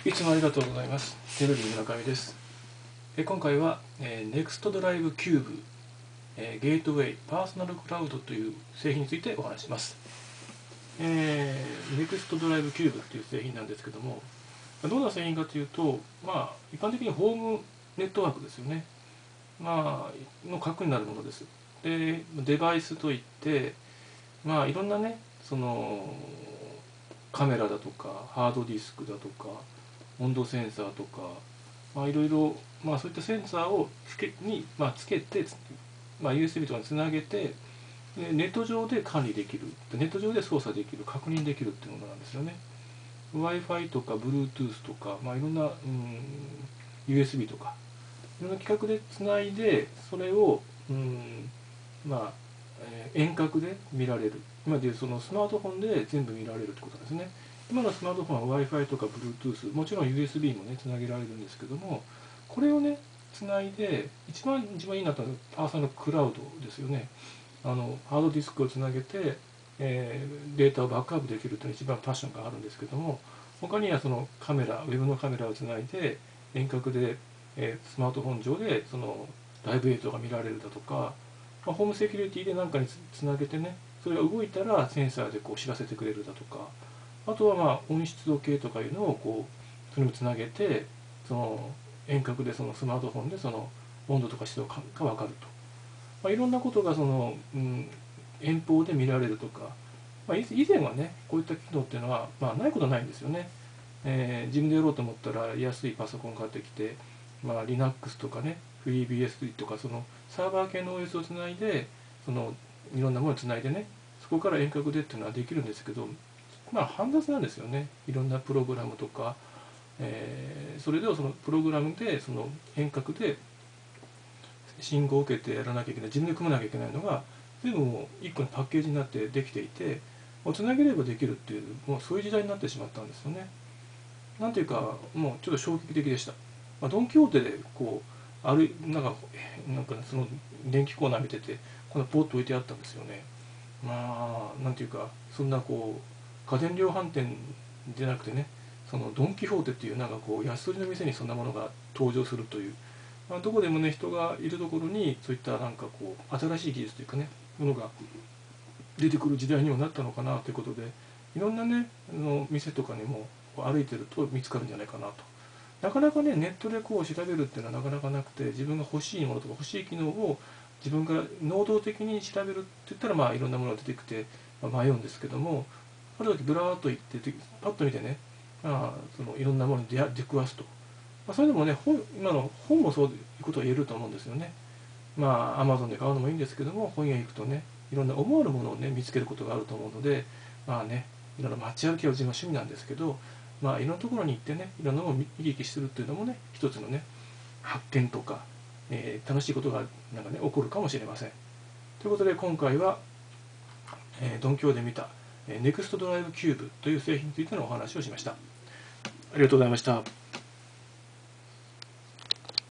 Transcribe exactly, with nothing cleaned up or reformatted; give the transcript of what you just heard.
いつもありがとうございます。テレビ村上です。え今回は、えー、Next Drive Cube、えー、ゲートウェイパーソナルクラウドという製品についてお話します。えー、Next Drive Cube という製品なんですけども、どんな製品かというと、まあ、一般的にホームネットワークですよね。まあ、の核になるものです。で、デバイスといって、まあ、いろんなね、その、カメラだとか、ハードディスクだとか、温度センサーとか、まあ、いろいろ、まあ、そういったセンサーをつけに、まあ、つけて、まあ、ユーエスビー とかにつなげて、でネット上で管理できる、ネット上で操作できる、確認できるっていうものなんですよね。Wi-Fi とか Bluetooth とか、まあ、いろんな、うん、ユーエスビー とか、いろんな規格でつないで、それを、うん、まあ、えー遠隔で見られる。今でいうそのスマートフォンで全部見られるってことですね。今のスマートフォンは Wi-Fi とか Bluetooth、もちろん ユーエスビー もね、つなげられるんですけども、これをね、つないで、一番一番いいなとはパーソナルクラウドですよね。あの、ハードディスクをつなげて、えーデータをバックアップできるというのが一番パッションがあるんですけども、他にはそのカメラ、ウェブのカメラをつないで、遠隔で、えースマートフォン上でそのライブ映像が見られるだとか、まあ、ホームセキュリティで何かにつつなげてね、それが動いたらセンサーでこう知らせてくれるだとか、あとはまあ温湿度計とかいうのをこうそれにつなげて、その遠隔でそのスマートフォンでその温度とか湿度かが分かると、まあ、いろんなことがその、うん、遠方で見られるとか、まあ、以前はねこういった機能っていうのは、まあ、ないことはないんですよね。えー自分でやろうと思ったら安いパソコン買ってきて、まあ、Linux とかね FreeBSD とかそのサーバー系の オーエス をつないでそのいろんなものをつないでね、そこから遠隔でっていうのはできるんですけど、まあ煩雑なんですよね。いろんなプログラムとか、えーそれではそのプログラムでその遠隔で信号を受けてやらなきゃいけない、自分で組まなきゃいけないのが全部もう一個のパッケージになってできていて、もうつなげればできるっていう、もうそういう時代になってしまったんですよね。なんていうか、もうちょっと衝撃的でした。まあ、ドン・キホーテでこう、あるなんか、なんかその電気コーナー見てて、こんなポッと置いてあったんですよね。まあ、なんていうか、そんなこう、家電量販店じゃなくてね、そのドン・キホーテっていうなんかこう、安売りの店にそんなものが登場するという、まあ、どこでもね、人がいるところに、そういったなんかこう、新しい技術というかね、ものが出てくる時代にもなったのかなということで、いろんなね、あの店とかにも歩いてると見つかるんじゃないかなと。なかなかね、ネットでこう調べるっていうのはなかなかなくて、自分が欲しいものとか欲しい機能を自分が能動的に調べるって言ったら、まあいろんなものが出てきて、まあ、迷うんですけども、ある時ブラーっと行って、パッと見てね、まあ、そのいろんなものに出出くわすと。まあ、それでもね、本今の本もそういうことを言えると思うんですよね。まあ、アマゾンで買うのもいいんですけども、本屋行くとね、いろんな思わぬものをね、見つけることがあると思うので、まあね、いろんな街歩きは自分は趣味なんですけど、まあ、いろんなところに行ってね、いろんなものを見聞きするっていうのもね、一つのね、発見とか、えー楽しいことがなんかね、起こるかもしれません。ということで、今回は、えードンキョーで見た、えー、ネクストドライブキューブという製品についてのお話をしました。ありがとうございました。